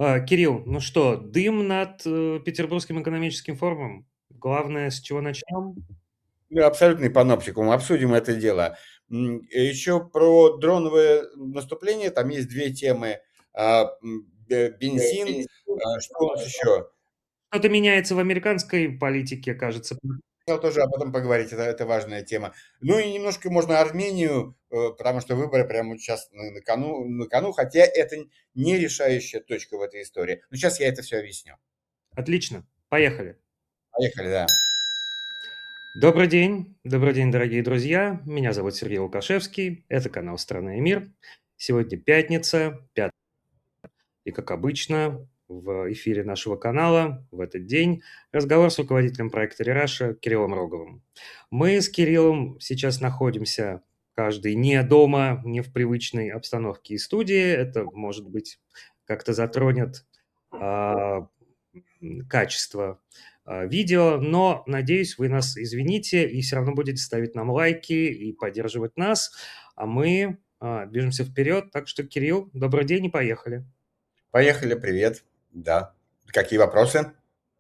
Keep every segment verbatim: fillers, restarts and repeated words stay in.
А, Кирилл, ну что, дым над э, Петербургским экономическим форумом? Главное, с чего начнем? Да, абсолютный паноптикум. Обсудим это дело. М, Еще про дроновое наступление. Там есть две темы. А, м, бе- Бензин. А, Что у нас еще? Что-то меняется в американской политике, кажется. Хотел тоже об этом поговорить. Это, это важная тема. Ну и немножко можно Армению, э, потому что выборы прямо вот сейчас на, на кону, на кону, хотя это не решающая точка в этой истории. Но сейчас я это все объясню. Отлично, поехали. Поехали, да. Добрый день, добрый день, дорогие друзья. Меня зовут Сергей Лукашевский. Это канал «Страна и мир». Сегодня пятница, пятый, и, как обычно, в эфире нашего канала в этот день разговор с руководителем проекта «Рераша» Кириллом Роговым. Мы с Кириллом сейчас находимся каждый не дома, не в привычной обстановке и студии. Это, может быть, как-то затронет а, качество а, видео, но, надеюсь, вы нас извините и все равно будете ставить нам лайки и поддерживать нас, а мы а, движемся вперед. Так что, Кирилл, добрый день и поехали. Поехали, привет. Да. Какие вопросы?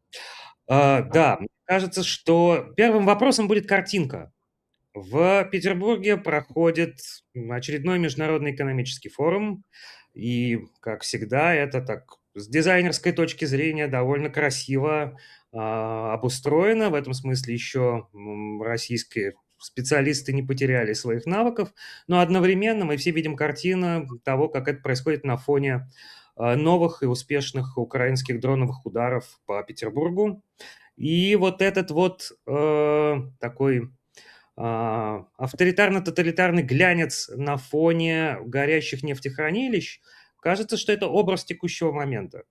А, да, мне кажется, что первым вопросом будет картинка. В Петербурге проходит очередной международный экономический форум, и, как всегда, это так с дизайнерской точки зрения довольно красиво а, обустроено. В этом смысле еще м, российские специалисты не потеряли своих навыков, но одновременно мы все видим картину того, как это происходит на фоне а, новых и успешных украинских дроновых ударов по Петербургу. И вот этот вот э, такой а, авторитарно-тоталитарный глянец на фоне горящих нефтехранилищ, кажется, что это образ текущего момента.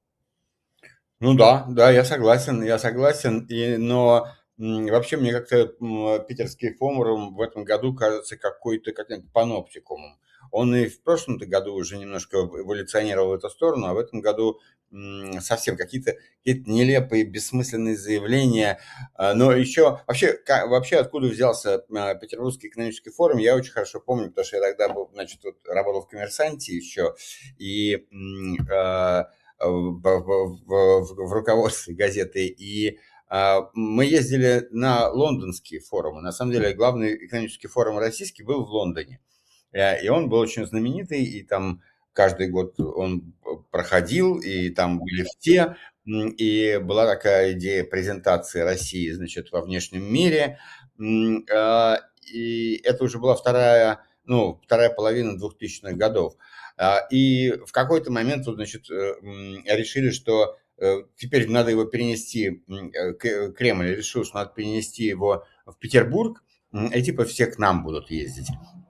Ну да, да, я согласен, я согласен. И, но м, вообще мне как-то м, питерский форум в этом году кажется какой-то каким-то паноптикумом. Он и в прошлом-то году уже немножко эволюционировал в эту сторону, а в этом году м, совсем какие-то какие нелепые, бессмысленные заявления. А, Но еще вообще, ка- вообще откуда взялся а, Петербургский экономический форум, я очень хорошо помню, потому что я тогда был, значит, вот работал в «Коммерсанте» еще, и м, а, в, в- в- в руководстве газеты. И а, мы ездили на лондонские форумы. На самом деле, главный экономический форум российский был в Лондоне. Э, И он был очень знаменитый, и там каждый год он проходил, и там были все. М, И была такая идея презентации России, значит, во внешнем мире. М, а, И это уже была вторая, ну, вторая половина двухтысячных годов. А, И в какой-то момент, вот, значит, э, м, решили, что э, теперь надо его перенести, м, э, К- Кремль решил, что надо перенести его в Петербург, м, и типа все к нам будут ездить.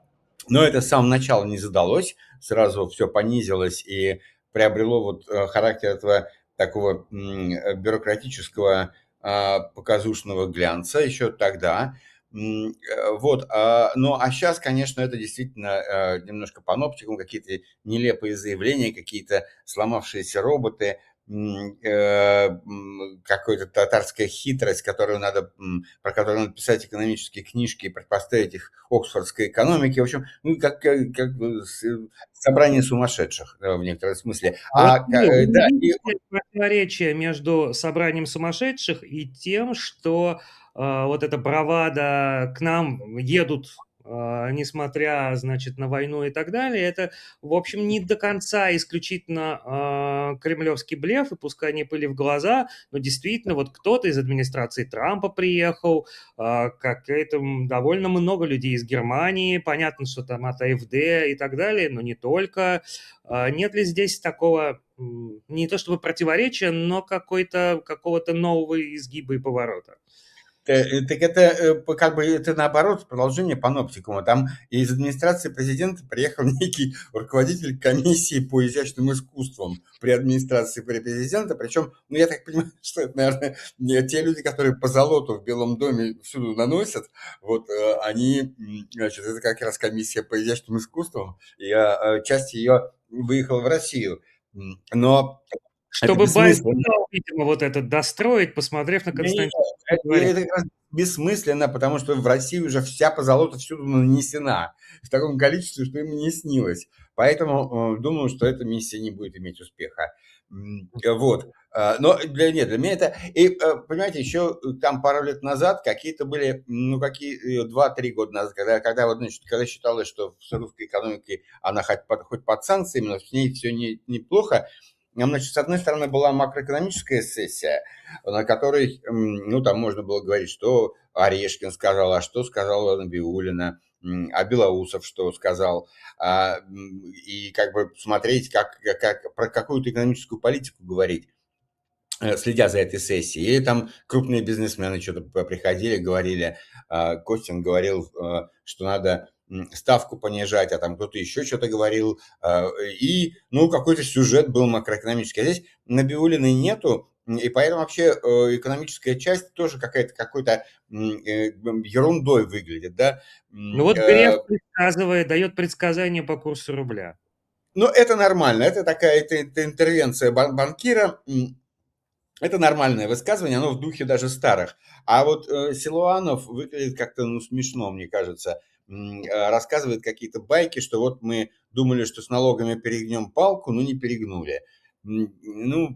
Но это с самого начала не задалось, сразу все понизилось и приобрело вот э, характер этого такого м, э, бюрократического а, показушного глянца еще тогда. М, э, Вот, а, ну а сейчас, конечно, это действительно э, немножко паноптикум, какие-то нелепые заявления, какие-то сломавшиеся роботы, м, э, м, какая-то татарская хитрость, которую надо, м, про которую надо писать экономические книжки и противопоставить их оксфордской экономике. В общем, ну, как, как, как бы с- собрание сумасшедших э, в некотором смысле. А вот, А, ка- Кирилл, вы э, не да, и видите противоречия между собранием сумасшедших и тем, что а, вот эта бравада к нам едут, а, несмотря, значит, на войну и так далее, это, в общем, не до конца исключительно а, кремлевский блеф, и пускай не пыли в глаза, но действительно вот кто-то из администрации Трампа приехал, а, как это м, довольно много людей из Германии, понятно, что там от АфД и так далее, но не только. А нет ли здесь такого, м, не то чтобы противоречия, но какой-то, какого-то нового изгиба и поворота? Э, э, так это, э, п как бы это наоборот продолжение паноптикума. Там из администрации президента приехал некий руководитель комиссии по изящным искусствам при администрации при президента. Причем, ну, я так понимаю, что это, наверное, не те люди, которые по золоту в Белом доме всюду наносят. Вот, э, они, м, значит, это как раз комиссия по изящным искусствам, и, а, а, часть ее выехала в Россию. М, но это Чтобы бессмысленно. Байкал, видимо, вот этот достроить, посмотрев на Не-не-не, Константина э, дворец. это как раз бессмысленно, потому что в России уже вся позолота всюду нанесена в таком количестве, что им и не снилось. Поэтому, э, думаю, что эта миссия не будет иметь успеха. М, вот. А, но для нет, для меня это и, э, понимаете, еще там пару лет назад какие-то были, ну, какие, э, два-три года назад, когда когда вот, значит, когда считалось, что с русской экономикой она хоть под хоть под санкциями, но с ней все не неплохо. Там, значит, с одной стороны, была макроэкономическая сессия, на которой, м, ну, там можно было говорить, что Орешкин сказал, а что сказала Набиуллина, м, а Белоусов что сказал, а, м, и как бы смотреть, как, как про какую-то экономическую политику говорить, э, следя за этой сессией. И там крупные бизнесмены что-то приходили, говорили, а, Костин говорил, э, что надо м, ставку понижать, а там кто-то еще что-то говорил. а, И, ну, какой-то сюжет был макроэкономический. А здесь Набиуллиной нету, м, и поэтому вообще э, экономическая часть тоже какая-то какой-то м, э, м, ерундой выглядит, да. Ну М, вот Греф э, предсказывает, дает предсказания по курсу рубля. Но это нормально, это такая это, это интервенция бан- банкира. м, Это нормальное высказывание, оно в духе даже старых. А вот э, Силуанов выглядит как-то ну, смешно, мне кажется. М, э, Рассказывает какие-то байки, что вот мы думали, что с налогами перегнем палку, но не перегнули. М, Ну,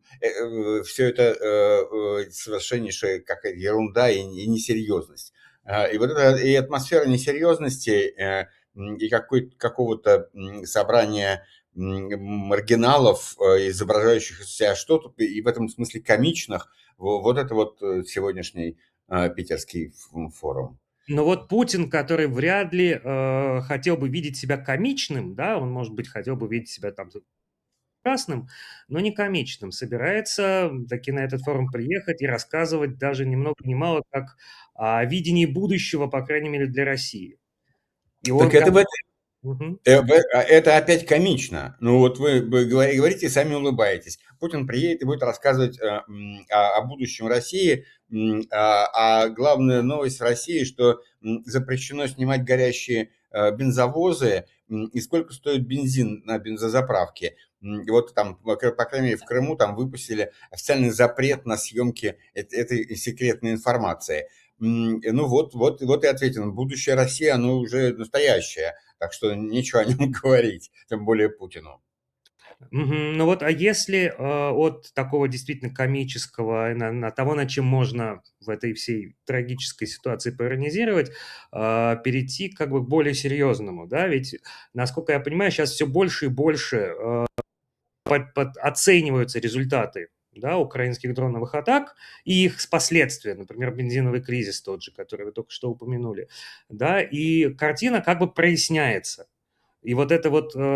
все это э, э, совершеннейшая какая-то ерунда и, и несерьезность. А, И вот эта и атмосфера несерьезности э, м, и какой, какого-то м, собрания м, маргиналов, э, изображающих из себя что-то, и в этом смысле комичных. Во- Вот это вот э, сегодняшний э, питерский ф- форум. Но вот Путин, который вряд ли э, хотел бы видеть себя комичным, да, он, может быть, хотел бы видеть себя там прекрасным, но не комичным, собирается таки на этот форум приехать и рассказывать даже ни много ни мало как о видении будущего, по крайней мере, для России. И Так он это как... в Мгм. Э, в а это опять комично. Ну, вот вы вы говори говорите и сами улыбаетесь. Путин приедет и будет рассказывать, э, м, о о будущем России. М, а, а главная новость в России, что, м, запрещено снимать горящие, э, бензовозы, м, и сколько стоит бензин на бензозаправке. М, и вот там, по кра по крайней мере, в Крыму там выпустили официальный запрет на съемки эт этой секретной информации. М, ну вот вот вот и ответено. Будущее России, оно уже настоящее. Так что нечего о нем говорить, тем более Путину. Мгм. Ну вот, а если э, от такого действительно комического, на, на того, над чем можно в этой всей трагической ситуации поиронизировать, э, перейти как бы к более серьезному, да, ведь, насколько я понимаю, сейчас все больше и больше э, под- под- оцениваются результаты, да, украинских дроновых атак и их последствия, например, бензиновый кризис тот же, который вы только что упомянули, да, и картина как бы проясняется. И вот это вот, э,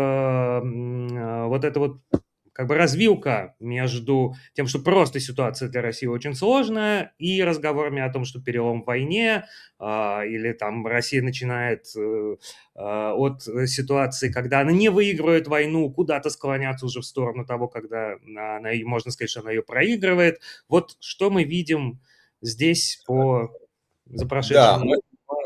м, э, вот это вот как бы развилка между тем, что просто ситуация для России очень сложная, и разговорами о том, что перелом в войне, а, или там Россия начинает э, а, от ситуации, когда она не выигрывает войну, куда-то склоняться уже в сторону того, когда она, ее- можно сказать, что она ее проигрывает. Вот что мы видим здесь по за прошедшие Да, мы, недели.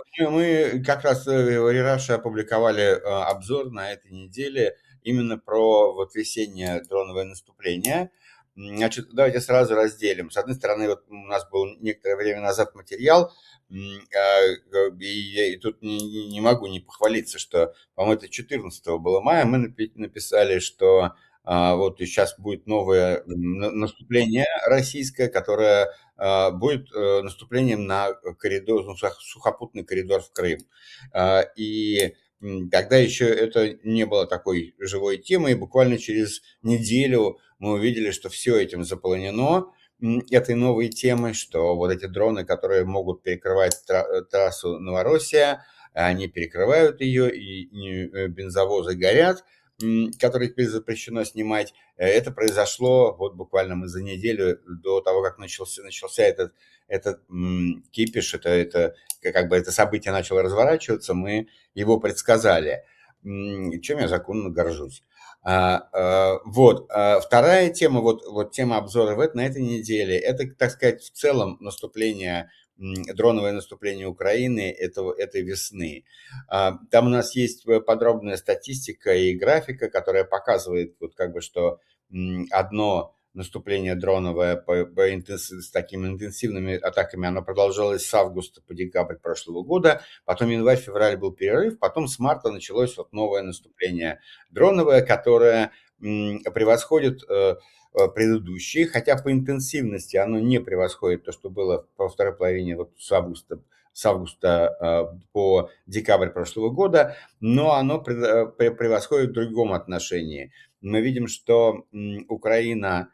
мы как раз э, в Рераше опубликовали э, обзор на этой неделе именно про вот весеннее дроновое наступление. М, Значит, давайте сразу разделим. С одной стороны, вот у нас был некоторое время назад материал, м, а, э, и, я и тут не, не- не могу не похвалиться, что, по-моему, это четырнадцатого было мая, мы напи- написали, что а, вот сейчас будет новое м, на- наступление российское, которое а, будет э, наступлением на коридор, ну, сух- сухопутный коридор в Крым. А, И м, тогда еще это не было такой живой темой, и буквально через неделю мы увидели, что все этим заполонено м, этой новой темой, что вот эти дроны, которые могут перекрывать тра- трассу Новороссия, они перекрывают ее, и, и, э, бензовозы горят, м, которые теперь запрещено снимать. Э, Это произошло вот буквально мы за неделю до того, как начался, начался этот, этот м, кипиш, это, это, как бы это событие начало разворачиваться, мы его предсказали, м, чем я законно горжусь. А, а, вот. А вторая тема, вот, вот тема обзора в, эт- на этой неделе, это, так сказать, в целом наступление, м, дроновое наступление Украины этого, этой весны. А, Там у нас есть э, подробная статистика и графика, которая показывает, вот как бы, что м, одно наступление дроновое по, по интенс- с такими интенсивными атаками, оно продолжалось с августа по декабрь прошлого года, потом январь-февраль был перерыв, потом с марта началось вот новое наступление дроновое, которое м, превосходит э, э, предыдущие, хотя по интенсивности оно не превосходит то, что было во второй половине вот с августа, с августа э, по декабрь прошлого года, но оно пред- э, пре- превосходит в другом отношении. Мы видим, что м, Украина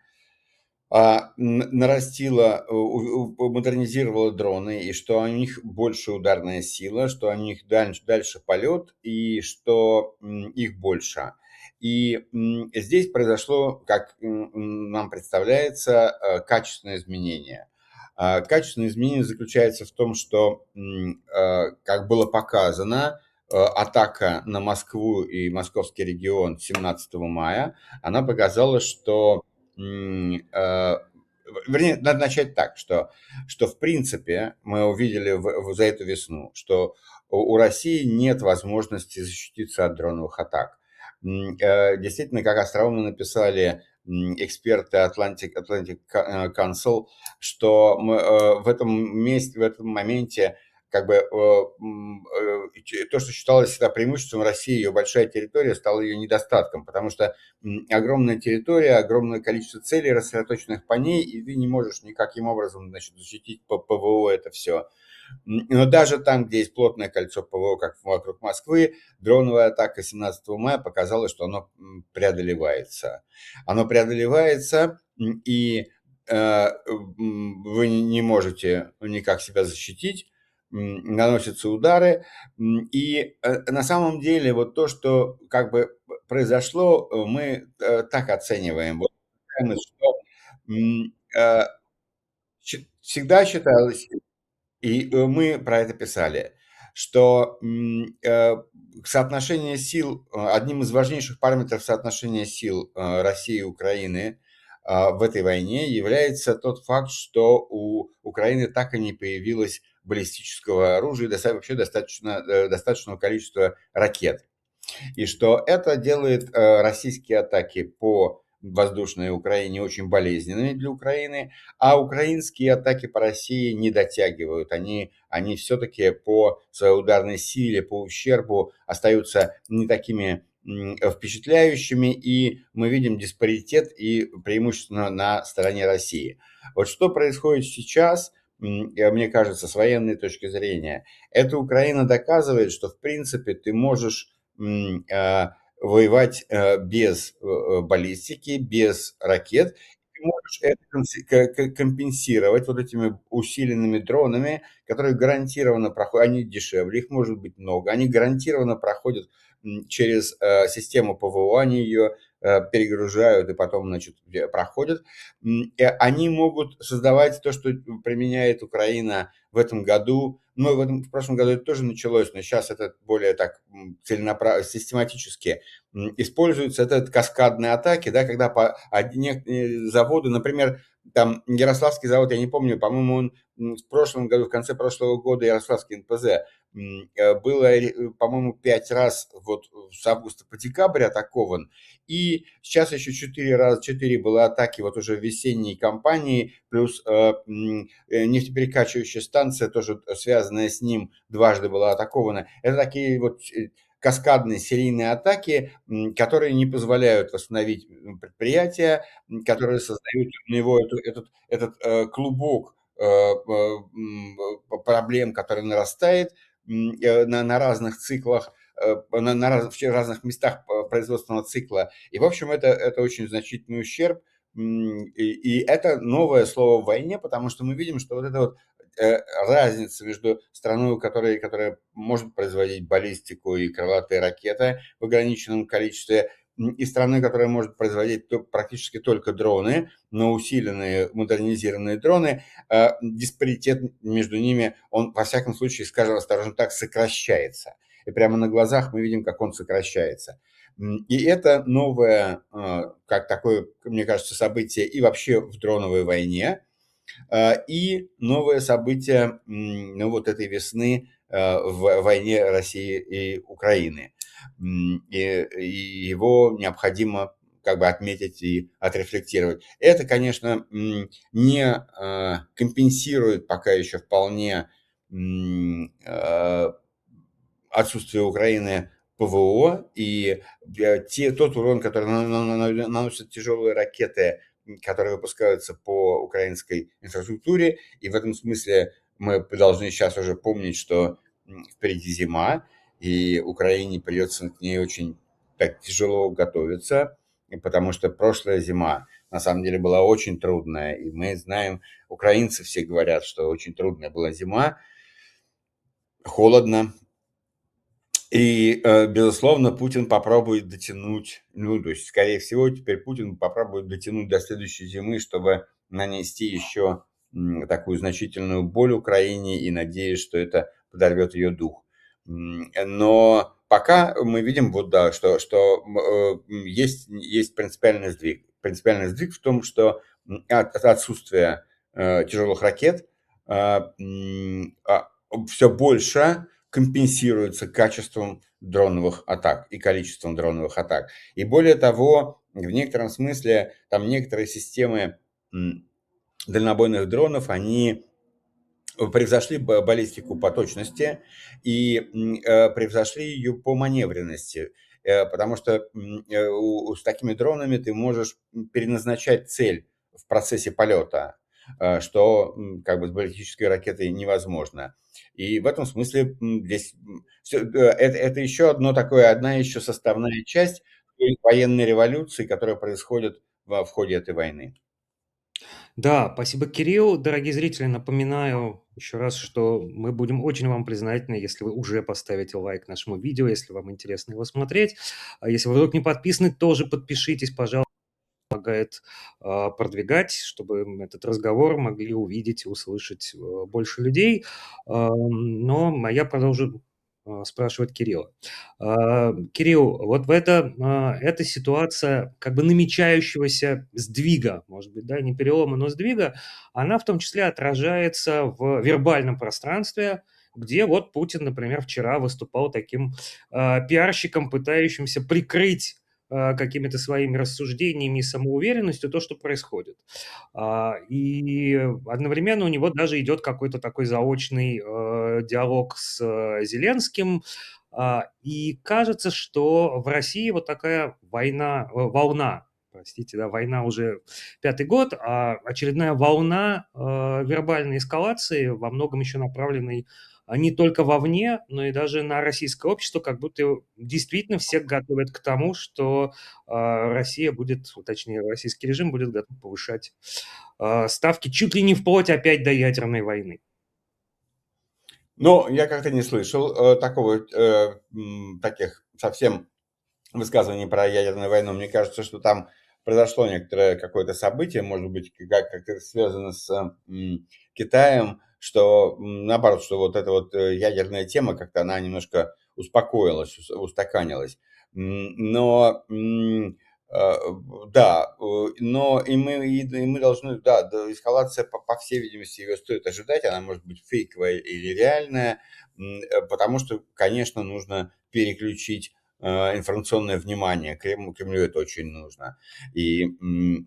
а, н- нарастила, у- у- модернизировала дроны, и что у них больше ударная сила, что у них дальше, дальше полет, и что м, их больше. И м, здесь произошло, как м, м, нам представляется, э, качественное изменение. А, Качественное изменение заключается в том, что, м, э, как было показано, э, атака на Москву и московский регион семнадцатого мая, она показала, что М, э, вернее, надо начать так, что, что в принципе мы увидели в, в- за эту весну, что у, у России нет возможности защититься от дроновых атак. М, э, Действительно, как остроумно написали м, эксперты Atlantic, Atlantic Ca- э, Council, что мы, э, в этом месте, в этом моменте как бы э, м, э, ч- то, что считалось всегда преимуществом России, ее большая территория, стало ее недостатком, потому что м, огромная территория, огромное количество целей, рассредоточенных по ней, и ты не можешь никаким образом, значит, защитить по ПВО это все. Но даже там, где есть плотное кольцо ПВО, как вокруг Москвы, дроновая атака семнадцатого мая показала, что оно м, преодолевается. Оно преодолевается, м, и э, м, вы не можете никак себя защитить, м, наносятся удары. м, И э, на самом деле вот то, что как бы произошло, э, мы э, так оцениваем. Вот, что м, э, щи- всегда считалось, и э, мы про это писали, что м, э, соотношение сил, э, одним из важнейших параметров соотношения сил э, России и Украины а, в этой войне является тот факт, что у Украины так и не появилось баллистического оружия и доста- вообще достаточно, э, достаточного количества ракет. И что это делает э, российские атаки по воздушной Украине очень болезненными для Украины, а украинские атаки по России не дотягивают. Они, они все-таки по своей ударной силе, по ущербу остаются не такими м, впечатляющими, и мы видим диспаритет и преимущественно на стороне России. Вот что происходит сейчас, м, э, мне кажется, с военной точки зрения, это Украина доказывает, что в принципе ты можешь м, а, воевать э, без э, э, баллистики, без ракет. Ты можешь это конси- ко- ко- компенсировать вот этими усиленными дронами, которые гарантированно проходят, они дешевле, их может быть много, они гарантированно проходят м, через э, систему ПВО, они ее э, перегружают и потом, значит, где- проходят. М, и они могут создавать то, что применяет Украина в этом году. Ну, в, этом, в прошлом году это тоже началось, но сейчас это более так целенаправленно, систематически м, используются. Это каскадные атаки, да, когда по одни э, заводу, например, там Ярославский завод, я не помню, по-моему, он м, в прошлом году, в конце прошлого года Ярославский эн пэ зэ м, э, было, э, по-моему, пять раз вот с августа по декабрь атакован, и сейчас еще четыре раза, четыре было атаки вот уже в весенней кампании, плюс э, м, э, нефтеперекачивающая станция, тоже связанная с ним, дважды была атакована. Это такие вот э, каскадные серийные атаки, м, которые не позволяют восстановить м, предприятие, м, которые создают на него эту- этот, этот э, клубок э, э, м, э, проблем, который нарастает м, э, на, на разных циклах, э, на, на раз- в разных местах э, производственного цикла. И, в общем, это, это очень значительный ущерб. М, И, и это новое слово в войне, потому что мы видим, что вот это вот э, разница между страной, которая, которая может производить баллистику и крылатые ракеты в ограниченном количестве, м, и страной, которая может производить то- практически только дроны, но усиленные, модернизированные дроны, э, диспаритет между ними, он, во всяком случае, скажем осторожно так, сокращается. И прямо на глазах мы видим, как он сокращается. М, И это новое, э, как такое, мне кажется, событие и вообще в дроновой войне, а, и новое событие, м, ну, вот этой весны а, в войне России и Украины. М, И, и его необходимо как бы отметить и отрефлектировать. Это, конечно, м, не а, компенсирует пока еще вполне м, а, отсутствие Украины ПВО, и бя те тот урон, который на на на на наносят тяжелые ракеты, м, которые выпускаются по украинской инфраструктуре. И в этом смысле мы п должны щас уже помнить, что, м, впереди зима, и Украине придется к ней очень так тяжело готовиться, и потому что прошлая зима на самом деле была очень трудная. И мы знаем, украинцы все говорят, что очень трудная была зима. Холодно. И, э, безусловно, Путин попробует дотянуть, ну, то есть, скорее всего, теперь Путин попробует дотянуть до следующей зимы, чтобы нанести еще, м, такую значительную боль Украине, и надеюсь, что это подорвет ее дух. М, но пока мы видим, вот да, что что, м, э, м, есть есть принципиальный сдвиг. Принципиальный сдвиг в том, что, м, от отсутствие, э, тяжелых ракет, а, м, а, всё больше компенсируется качеством дроновых атак и количеством дроновых атак. И более того, в некотором смысле там некоторые системы, м, дальнобойных дронов, они превзошли ба баллистику по точности и, м, э, превзошли ее по маневренности. Э, потому что, м, э, у с такими дронами ты можешь, м, переназначать цель в процессе полета, э, что, м, как бы с баллистической ракетой невозможно. И в этом смысле, м, здесь, м, всё, э, это это еще одно такое, одна еще составная часть той военной революции, которая происходит во в ходе этой войны. Да, спасибо, Кирилл. Дорогие зрители, напоминаю еще раз, что мы будем очень вам признательны, если вы уже поставите лайк нашему видео, если вам интересно его смотреть. А если вы вдруг не подписаны, тоже подпишитесь, пожалуйста. Помогает, а, продвигать, чтобы, м, этот разговор могли увидеть и услышать, э, больше людей. Ам, но, а я продолжу, а, спрашивать Кирилла. А, Кирилл, вот в это а, эта ситуация как бы намечающегося сдвига, может быть, да, не перелома, но сдвига, она в том числе отражается в вербальном пространстве, где вот Путин, например, вчера выступал таким, а, пиарщиком, пытающимся прикрыть, а, какими-то своими рассуждениями и самоуверенностью то, что происходит. А, и одновременно у него даже идет какой-то такой заочный, э, диалог с, э, Зеленским. А, и кажется, что в России вот такая война, э, волна, простите, да, война уже пятый год, а очередная волна, э, вербальной эскалации, во многом еще направленной, а, не только вовне, но и даже на российское общество, как будто действительно всех готовят к тому, что, а, Россия будет, точнее, российский режим будет готов повышать, а, ставки чуть ли не вплоть опять до ядерной войны. Ну, я как-то не слышал, э, такого, э, м, таких совсем высказываний про ядерную войну. Мне кажется, что там произошло некоторое какое-то событие, может быть, как как-то связано с, м, Китаем, что, м, наоборот, что вот эта вот, э, ядерная тема как-то она немножко успокоилась, ус устаканилась. М, но, м, а, да, э, но и мы и д и мы должны, да, да, эскалация, по по всей видимости, ее стоит ожидать. Она может быть фейковая или реальная, м, э, потому что, конечно, нужно переключить, а, информационное внимание. Крем Кремлю это очень нужно. И, м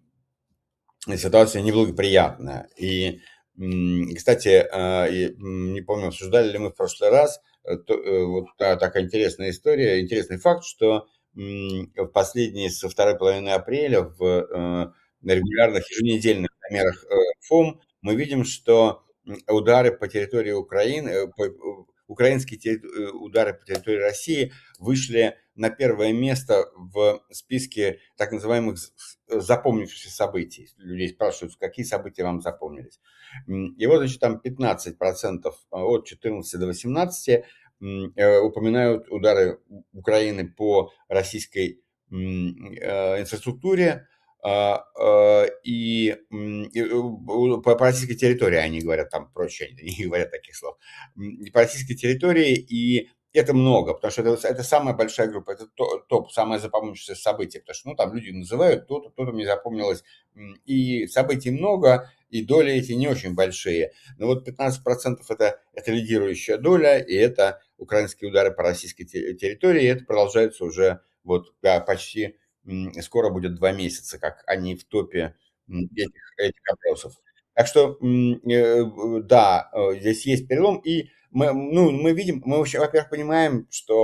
ситуация неблагоприятная. И, м, кстати, а, и, м, не помню, обсуждали ли мы в прошлый раз, э, то, э, вот та такая интересная история, интересный факт, что, м, в последние со второй половины апреля в, э, на регулярных еженедельных замерах, э, ФОМ мы видим, что, м, удары по территории Украины, э, по у украинские терри э, удары по территории России вышли на первое место в списке так называемых з з запомнившихся событий. Людей спрашивают: "Какие события вам запомнились?" М, и вот, значит, там пятнадцать процентов, а, от четырнадцати до восемнадцати, м, э, упоминают удары У Украины по российской, м, э, инфраструктуре, а, а, и, м, и, у по по российской территории, они говорят, там проще, они не говорят таких слов. М, по российской территории, и это много, потому что это вот это самая большая группа, это то топ, самое запомнившееся событие, потому что, ну, там люди называют то-то, то-то мне запомнилось, м, и событий много, и доли эти не очень большие. Но вот пятнадцать процентов это это лидирующая доля, и это украинские удары по российской те территории, и это продолжается уже вот, да, почти, м, скоро будет два месяца, как они в топе, м, этих этих опросов. Так что, м, э, в да, э, здесь есть перелом, и мы, ну, мы видим, мы вообще, во-первых, понимаем, что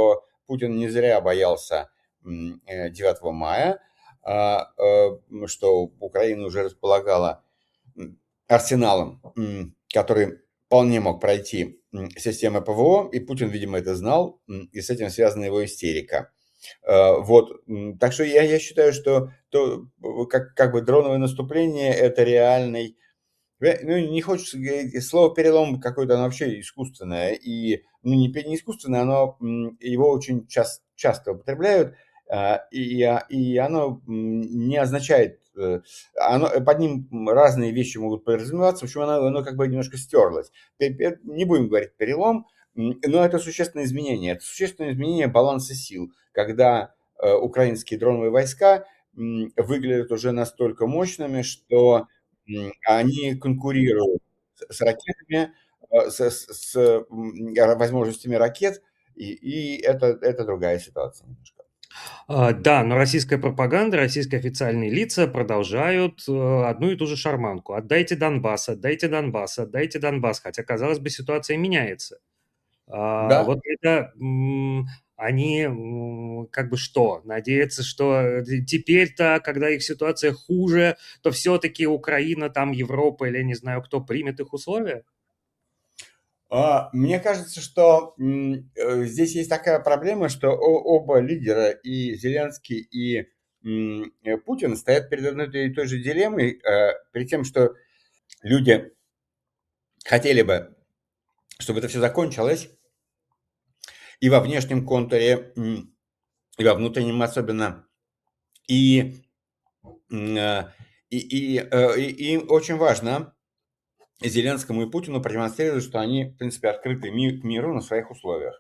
Путин не зря боялся м, э, девятого мая, а, э, что Украина уже располагала м, арсеналом, м, который вполне мог пройти м, системы ПВО, и Путин, видимо, это знал, м, и с этим связана его истерика. Э, Вот, м, так что я, я считаю, что то, э, как, как бы дроновое наступление – это реальный. Э, ну, не хочется говорить, слово "перелом" какое-то, оно вообще искусственное. И, ну, не пе не искусственное, оно, м, его очень час часто употребляют, а, и а, и оно, м, не означает, э, оно э, под ним, м, разные вещи могут подразумеваться. В общем, оно оно как бы немножко стерлось. Пе пе Не будем говорить "перелом", м, но это существенное изменение. Это существенное изменение баланса сил, когда, э, украинские дроновые войска, м, выглядят уже настолько мощными, что М, они конкурируют с с ракетами, э, с с с, м, э, возможностями ракет, и и это это другая ситуация немножко. А, да, но российская пропаганда, российские официальные лица продолжают, э, одну и ту же шарманку: "Отдайте Донбасс, отдайте Донбасс, отдайте Донбасс". Хотя, казалось бы, ситуация меняется. А, Да. вот это, м, они, м, как бы что, надеются, что, э, т теперь-то, когда их ситуация хуже, то всё-таки Украина, там Европа или не знаю кто примет их условия? А, мне кажется, что, м, э, здесь есть такая проблема, что о оба лидера, и Зеленский, и, м, э, Путин, стоят перед одной и той же дилеммой, э, перед тем, что люди хотели бы, чтобы это все закончилось и во внешнем контуре, м, и во внутреннем особенно. И М, а, и и, э, и им очень важно Зеленскому и Путину продемонстрировать, что они, в принципе, открыты ми к миру на своих условиях.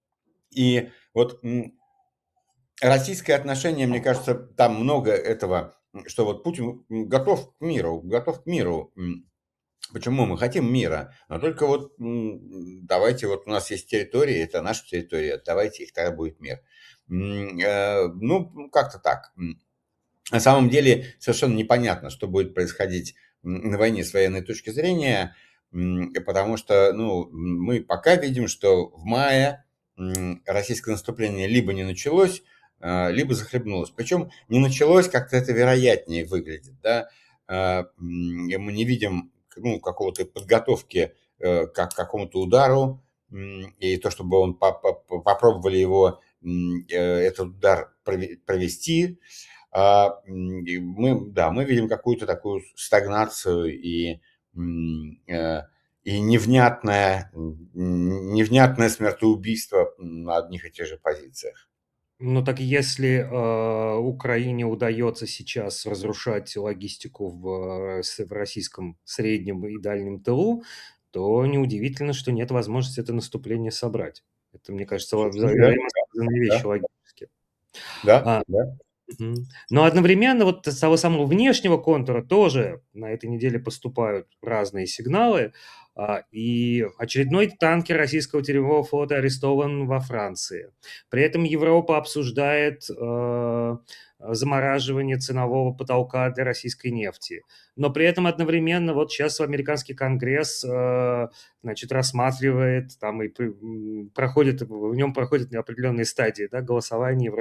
И вот, м, российское отношение, мне кажется, там много этого, м, что вот Путин, м, готов к миру, готов к миру. М, почему? Мы хотим мира, но только вот, м, давайте, вот у нас есть территории, это наша территория, давайте их, тогда будет мир. М, э, ну, как-то так. М. На самом деле совершенно непонятно, что будет происходить м, на войне с военной точки зрения, м, потому что, ну, м, мы пока видим, что в мае м, российское наступление либо не началось, а, либо захлебнулось. Причем не началось, как-то это вероятнее выглядит, да. А, м, и мы не видим, ну, какого-то подготовки э, как к какому-то удару, м, и то, чтобы он по- по- по- попробовали его, м, э, этот удар прове- провести. А, м, и мы, да, мы видим какую-то такую стагнацию и, м, э, и невнятное, м, невнятное смертоубийство на одних и тех же позициях. Ну так если, а, Украине удается сейчас разрушать логистику в, э, с в российском среднем и дальнем тылу, то неудивительно, что нет возможности это наступление собрать. Это, мне кажется, во Совершенно верно. взаимосвязанные Да, вещи логически. да, А, да. мгм. Но одновременно вот с того самого внешнего контура тоже на этой неделе поступают разные сигналы. А, и очередной танкер российского теневого флота арестован во Франции. При этом Европа обсуждает, э, замораживание ценового потолка для российской нефти. Но при этом одновременно вот сейчас американский Конгресс, э, значит, рассматривает там и п м, проходит, в нем проходят определенные стадии, да, голосования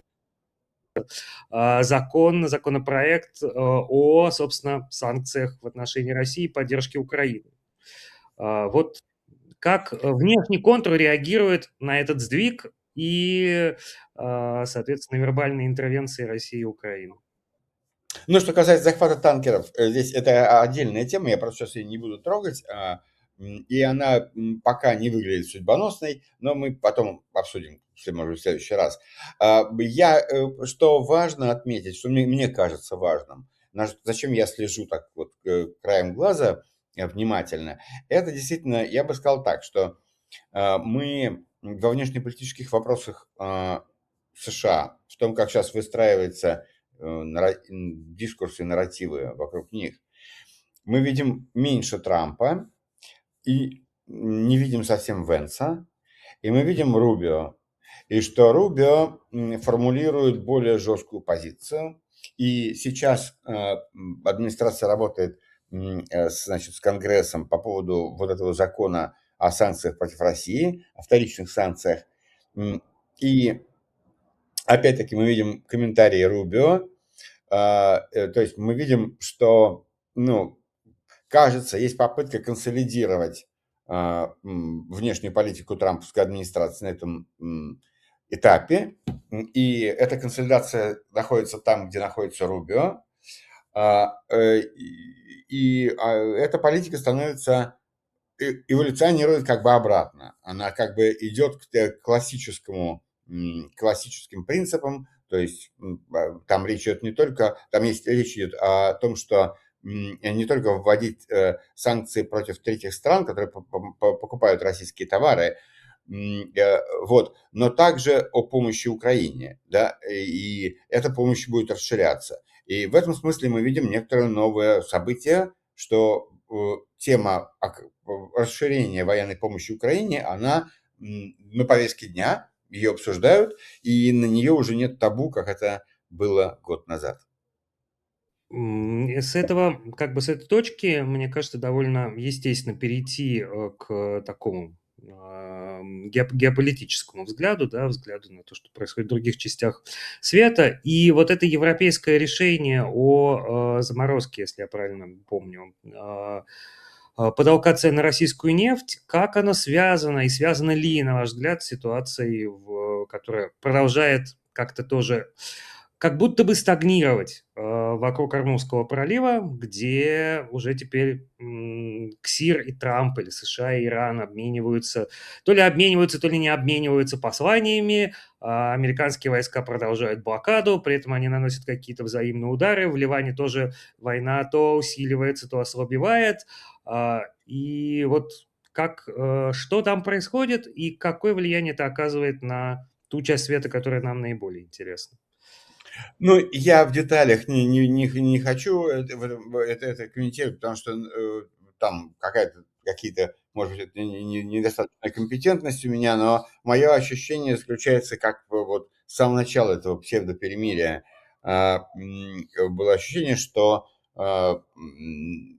а, закон, законопроект, э, о, собственно, санкциях в отношении России и поддержке Украины. А, вот как, э, внешний контур реагирует на этот сдвиг и, а, соответственно, вербальные интервенции России и Украины? Ну, что касается захвата танкеров, э, здесь это отдельная тема, я просто сейчас ее не буду трогать, а, м, и она, м, пока не выглядит судьбоносной, но мы потом обсудим, если, может быть, в следующий раз. А, б я, э, что важно отметить, что мне мне кажется важным, на ш зачем я слежу так вот, э, краем глаза, э, внимательно. Это действительно, я бы сказал так, что, а, мы во внешнеполитических вопросах, а, США, в том, как сейчас выстраивается э, нара- м, дискурсы, нарративы вокруг них, мы видим меньше Трампа и не видим совсем Венса, и мы видим Рубио. И что Рубио м, формулирует более жесткую позицию. И сейчас э, м, администрация работает м, э, с, значит, с Конгрессом по поводу вот этого закона о санкциях против России, о вторичных санкциях. М, И опять-таки мы видим комментарии Рубио, а, э, то есть мы видим, что, ну, кажется, есть попытка консолидировать а, м, внешнюю политику трамповской администрации на этом м, этапе. М, И эта консолидация находится там, где находится Рубио. А, э, И, и, а, эта политика становится э- эволюционирует как бы обратно. Она как бы идет к э, классическому, м, классическим принципам, то есть м, а, там речь идет не только, там есть речь идет о том, что м, не только вводить э, санкции против третьих стран, которые по- по- по- покупают российские товары, м, э, вот, но также о помощи Украине, да, и эта помощь будет расширяться. И в этом смысле мы видим некоторое новое событие, что э, тема ок- расширения военной помощи Украине, она м, на повестке дня, ее обсуждают, и на нее уже нет табу, как это было год назад. М, и с этого, как бы с этой точки, мне кажется, довольно естественно перейти, э, к такому, ам, геоп геополитическому взгляду, да, взгляду на то, что происходит в других частях света. И вот это европейское решение о, э, заморозке, если я правильно помню, а, а, потолка цен на российскую нефть, как оно связано и связано ли, на ваш взгляд, с ситуацией, в которая продолжает как-то тоже как будто бы стагнировать э, вокруг Ормузского пролива, где уже теперь м, КСИР и Трамп или США и Иран обмениваются, то ли обмениваются, то ли не обмениваются посланиями, а американские войска продолжают блокаду, при этом они наносят какие-то взаимные удары, в Ливане тоже война то усиливается, то ослабевает, а, и вот как, э, что там происходит и какое влияние это оказывает на ту часть света, которая нам наиболее интересна. Ну, я в деталях не, не, не, не хочу это, в этом- это, это комментировать, потому что э, там какая-то, какие-то, может быть, это не- не- недостаточная компетентность у меня, но мое ощущение заключается, как бы вот с самого начала этого псевдоперемирия а, м, было ощущение, что а, м,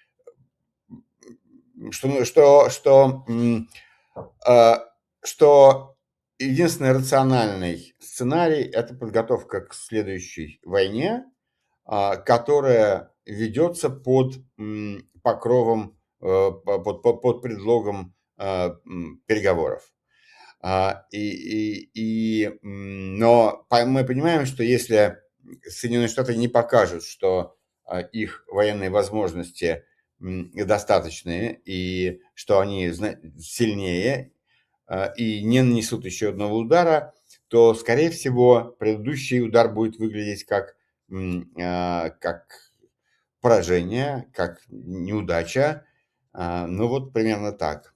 что, что, что, м, а, что единственный рациональный сценарий – это подготовка к следующей войне, а, которая ведется под м, покровом, э, по- под, под- под предлогом а, м, переговоров. А, И, и, и, м, но по- мы понимаем, что если Соединенные Штаты не покажут, что а, их военные возможности м, достаточные и что они зна- сильнее а, и не нанесут еще одного удара, то, скорее всего, предыдущий удар будет выглядеть как, м, а, как поражение, как неудача. А, Ну вот примерно так.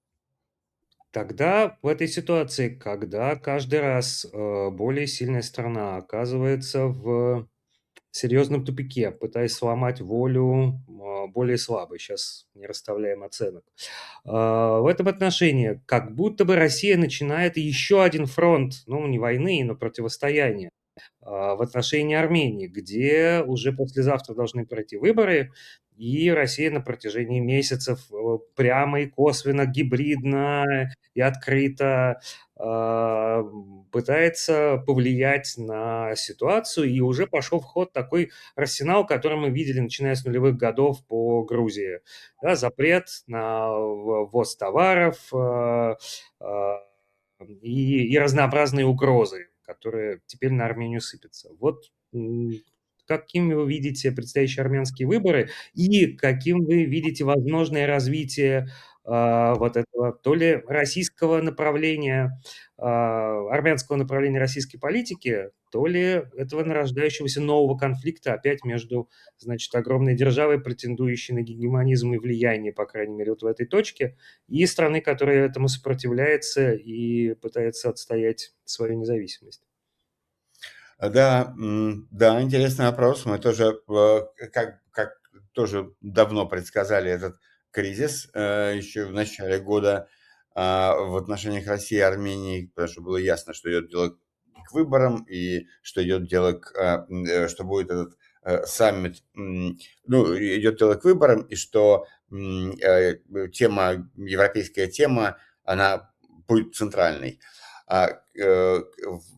Тогда в этой ситуации, когда каждый раз, э, более сильная страна оказывается в серьезном тупике, пытаясь сломать волю, а, более слабой, сейчас не расставляем оценок. А, в этом отношении как будто бы Россия начинает еще один фронт, ну, не войны, но противостояния а, в отношении Армении, где уже послезавтра должны пройти выборы, и Россия на протяжении месяцев э, прямо и косвенно, гибридно и открыто а, пытается повлиять на ситуацию, и уже пошел в ход такой арсенал, который мы видели, начиная с нулевых годов по Грузии. Да, запрет на ввоз товаров, а, а, и, и разнообразные угрозы, которые теперь на Армению сыпятся. Вот м, какими вы видите предстоящие армянские выборы и каким вы видите возможное развитие а, вот этого то ли российского направления, а, армянского направления российской политики, то ли этого нарождающегося нового конфликта опять между, значит, огромной державой, претендующей на гегемонизм и влияние, по крайней мере, вот в этой точке, и страны, которая этому сопротивляется и пытается отстоять свою независимость. А, Да, м, да, интересный вопрос. Мы тоже, э, как, как тоже давно предсказали этот кризис э, еще в начале года а, в отношениях России и Армении, потому что было ясно, что идет дело к выборам и что идет дело к, а, м, э, что будет этот э, саммит, м, ну, и идет дело к выборам, и что м, э, тема, европейская тема, она будет центральной. А, э,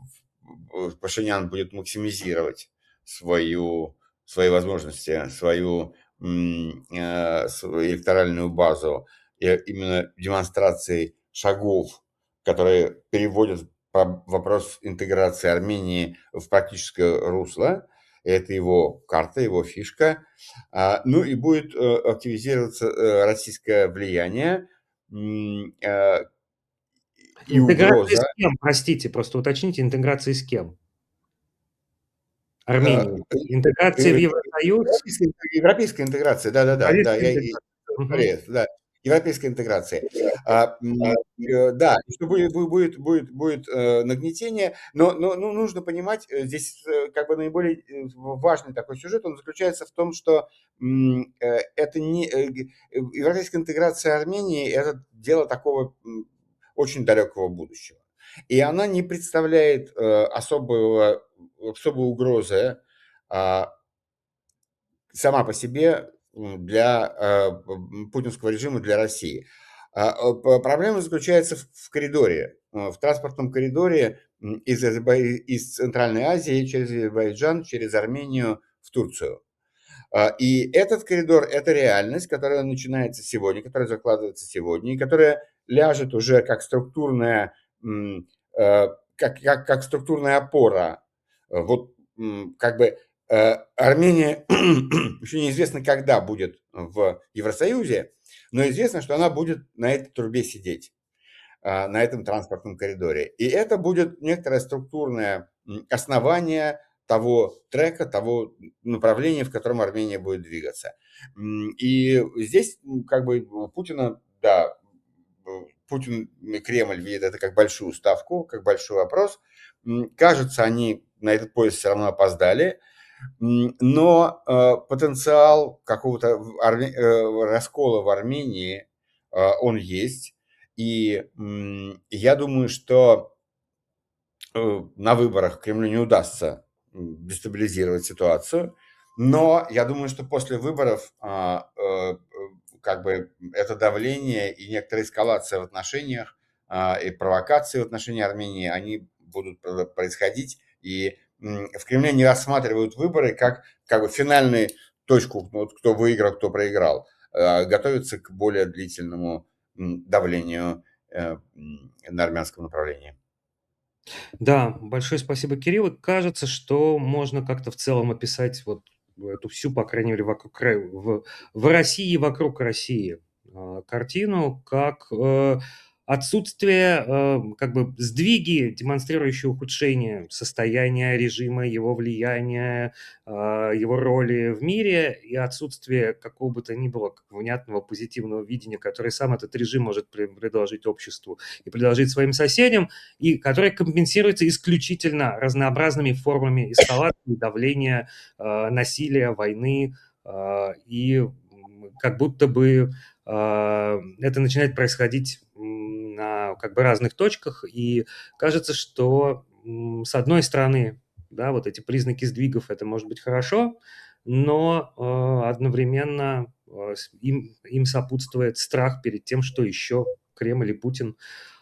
Пашинян будет максимизировать свою свои возможности, свою, м, э, свою электоральную базу, и именно демонстрацией шагов, которые переводят по вопрос интеграции Армении в практическое русло. Это его карта, его фишка. А, ну и будет, э, активизироваться, э, российское влияние, м, э, и Интеграция угроза. с кем? Простите, просто уточните, интеграции с кем? Э, Армении. э, Интеграции в Евросоюз? европейская европейская интеграция, да-да-да, да, Европейская я и интеграция. Мгм. скорее, да, европейская интеграция. А, м, э, да, что будет бу будет будет будет, э, нагнетение, но но ну, нужно понимать, э, здесь, э, как бы наиболее, э, важный такой сюжет, он заключается в том, что, м, э, это не, э, г э, европейская интеграция Армении- это дело такого, м, очень далекого будущего. И она не представляет, э, особого особой угрозы, а сама по себе, м, для, э, м, путинского режима, для России. А, э, п проблема заключается в в коридоре, э, в транспортном коридоре, м, из Азербай из Центральной Азии через Азербайджан, через Армению в Турцию. А, и этот коридор- это реальность, которая начинается сегодня, которая закладывается сегодня и которая ляжет уже как структурная, м, э, как как как структурная опора. Э, вот, м, как бы, э, Армения еще неизвестно, когда будет в Евросоюзе, но известно, что она будет на этой трубе сидеть, а, на этом транспортном коридоре. И это будет некоторое структурное, м, основание того трека, того направления, в котором Армения будет двигаться. М, и здесь, м, как бы у Путина, да, м, Путин и Кремль видят это как большую ставку, как большой вопрос. М, кажется, они на этот поезд все равно опоздали, м, но, э, потенциал какого-то в арме э, раскола в Армении, э, он есть. И, м, я думаю, что э, на выборах Кремлю не удастся, м, дестабилизировать ситуацию, но я думаю, что после выборов, а, э, э, как бы это давление и некоторая эскалация в отношениях, а, и провокации в отношении Армении, они будут про происходить. И, м, в Кремле не рассматривают выборы как как бы финальную точку, ну, вот кто выиграл, кто проиграл, а готовятся к более длительному, м, давлению, э, м, на армянском направлении. Да, большое спасибо, Кирилл. И кажется, что можно как-то в целом описать вот эту всю, по крайней мере, вокруг ра в в России и вокруг России, а, картину как, э, отсутствие, э, как бы сдвиги, демонстрирующие ухудшение состояния режима, его влияния, а, его роли в мире и отсутствие какого бы то ни было как внятного позитивного видения, которое сам этот режим может пре предложить обществу и предложить своим соседям, и которое компенсируется исключительно разнообразными формами эскалации, давления, э, насилия, войны. Э, и, м, как будто бы, а, это начинает происходить, м, на как бы разных точках. И кажется, что, м, с одной стороны, да, вот эти признаки сдвигов- это может быть хорошо, но, э, одновременно, э, с им им сопутствует страх перед тем, что еще Кремль и Путин,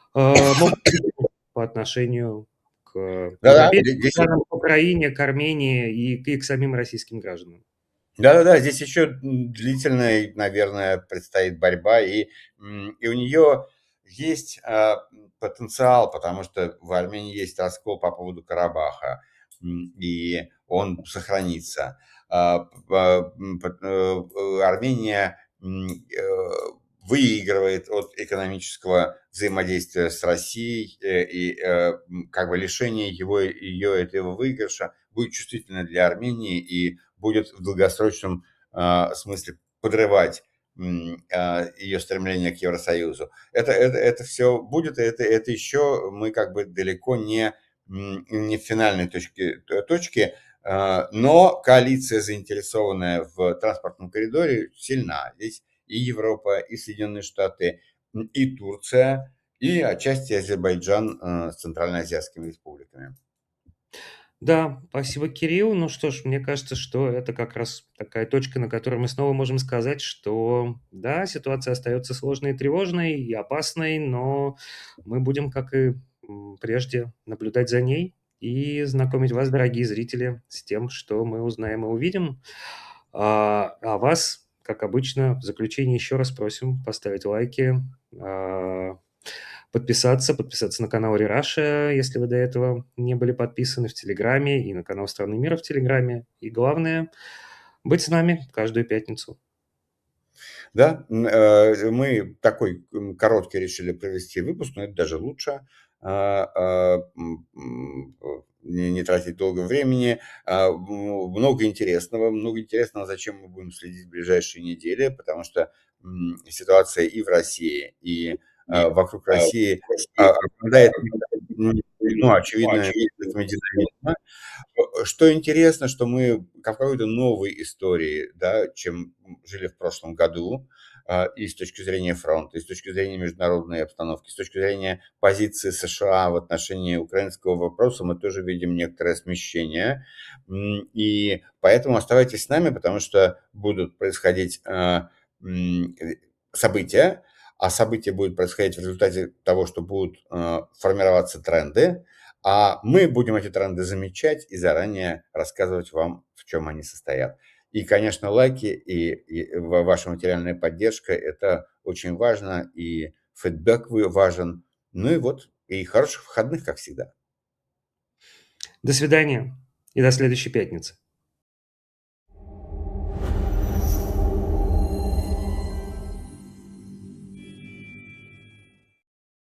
э, могут по отношению к Да-да, европейским здесь странам, к Украине, к Армении и к и к самим российским гражданам. Да-да-да, здесь еще, м, длительная, наверное, предстоит борьба, и, м, и у нее есть, а, м, потенциал, потому что в Армении есть раскол по поводу Карабаха, м, и он сохранится. А, п а, м, пот э, э, Армения, м, э, выигрывает от экономического взаимодействия с Россией, э, и, э, м, как бы лишение его ее этого выигрыша будет чувствительно для Армении и будет в долгосрочном, а, смысле подрывать, м, а, ее стремление к Евросоюзу. Это это это всё будет, и это это еще мы как бы далеко не, м, не в финальной точке т точке, а, но коалиция, заинтересованная в транспортном коридоре, сильна. Здесь и Европа, и Соединенные Штаты, м, и Турция, и отчасти Азербайджан, а, с центральноазиатскими республиками. Да, спасибо, Кирилл. Ну что ж, мне кажется, что это как раз такая точка, на которой мы снова можем сказать, что да, ситуация остается сложной и тревожной, и опасной, но мы будем, как и, м, прежде, наблюдать за ней и знакомить вас, дорогие зрители, с тем, что мы узнаем и увидим. А, а вас, как обычно, в заключение еще раз просим поставить лайки, а, подписаться, подписаться на канал Рераша, если вы до этого не были подписаны, в Телеграме, и на канал Страны Мира в Телеграме. И главное, быть с нами каждую пятницу. Да, м, э, мы такой, м, короткий решили провести выпуск, но это даже лучше. А, а, м, м, э, не не тратить долго времени. А, м, много интересного. Много интересного, за чем мы будем следить в ближайшие недели, потому что, м, ситуация и в России, и, И, а, вокруг а, России, России, а, обладает, м, м, ну, ну, очевидно, очевидно, признаками динамизма. Э, что интересно, что мы в какой-то новой истории, да, чем м, жили в прошлом году, а, и с точки зрения фронта, и с точки зрения международной обстановки, с точки зрения позиции США в отношении украинского вопроса, мы тоже видим некоторое смещение. М, И поэтому оставайтесь с нами, потому что будут происходить а, м, э, события, а события будут происходить в результате того, что будут а, формироваться тренды, а мы будем эти тренды замечать и заранее рассказывать вам, в чем они состоят. И, конечно, лайки и, и ва- ваша материальная поддержка – это очень важно, и фидбэк вы- важен. Ну и вот, и хороших выходных, как всегда. До свидания и до следующей пятницы.